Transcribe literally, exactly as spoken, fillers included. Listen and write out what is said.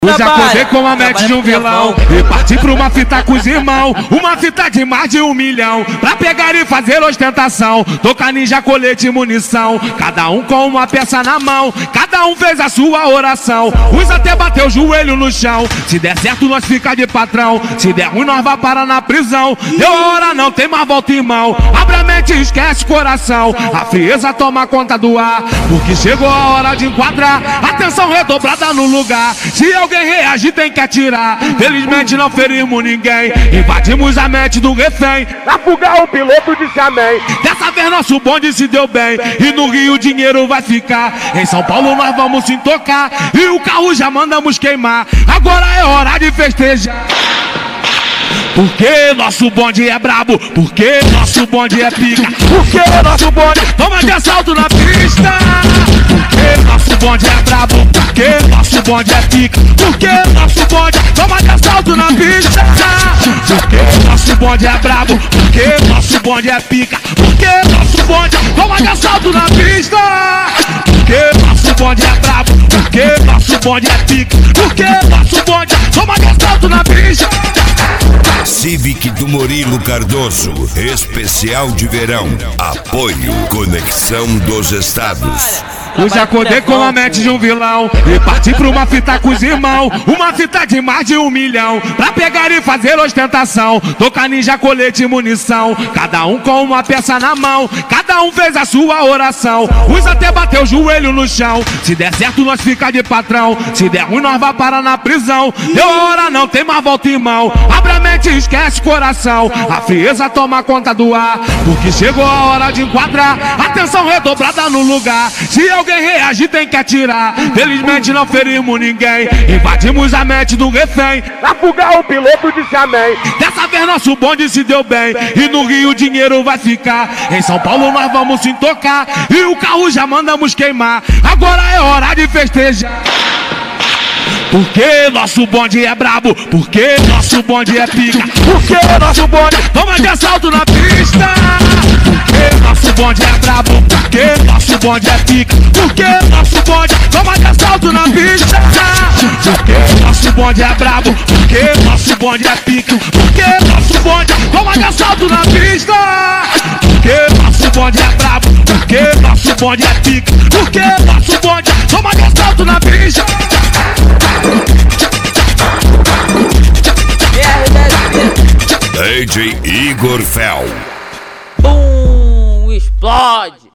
Eu já acordei com a mente de um vilão e parti pra uma fita com os irmãos. Uma fita de mais de um milhão pra pegar e fazer ostentação. Toca ninja, colete e munição, cada um com uma peça na mão. Cada um fez a sua oração, uns até bateu o joelho no chão. Se der certo nós fica de patrão, se der ruim nós vai parar na prisão. Deu a hora, não tem mais volta, irmão. Abre a mente e esquece o coração. A frieza toma conta do ar, porque chegou a hora de enquadrar. Atenção redobrada no lugar, se alguém reagir tem que atirar. Felizmente não ferimos ninguém, invadimos a mente do refém. Na fuga o piloto disse amém. Dessa vez nosso bonde se deu bem, e no Rio o dinheiro vai ficar. Em São Paulo nós vamos se tocar, e o carro já mandamos queimar. Agora é hora de festejar, porque nosso bonde é brabo, porque nosso bonde é pica, porque nosso bonde toma de assalto na pista. Porque nosso bonde é brabo, porque nosso bonde é pica, porque nosso bonde toma de assalto na pista. Porque nosso bonde é brabo, porque nosso bonde é pica, porque nosso bonde toma de assalto na pista. Porque nosso bonde é brabo, porque nosso bonde é pica, porque nosso bonde toma de assalto na pista. Civic do Murilo Cardoso, especial de verão. Apoio Conexão dos Estados. Eu já acordei com a mente de um vilão e parti pra uma fita com os irmãos. Uma fita de mais de um milhão pra pegar e fazer ostentação. Toca ninja, colete e munição, cada um com uma peça na mão. Cada um fez a sua oração, uns até bateu o joelho no chão. Se der certo nós fica de patrão, se der ruim nós vai parar na prisão. Deu a hora, não tem mais volta, irmão. Abre a mente e esquece o coração. A frieza toma conta do ar, porque chegou a hora de enquadrar. Atenção redobrada no lugar, se alguém reagir tem que atirar. Felizmente não ferimos ninguém, invadimos a mente do refém. Na fuga o piloto disse amém. Dessa vez nosso bonde se deu bem, e no Rio o dinheiro vai ficar. Em São Paulo nós vamos se tocar, e o carro já mandamos queimar. Agora é hora de festejar, porque nosso bonde é brabo, porque nosso bonde é pica, porque nosso bonde toma de assalto na pista. Porque nosso bonde é brabo, porque nosso bonde é pica, porque nosso bonde toma de assalto na pista. Porque nosso bonde é brabo, porque nosso bonde é pica, porque nosso bonde toma de assalto na pista. Porque nosso bonde é brabo, porque nosso bonde é pica, porque nosso bonde toma de assalto na pista. D J Igor Fel. Bum, explode.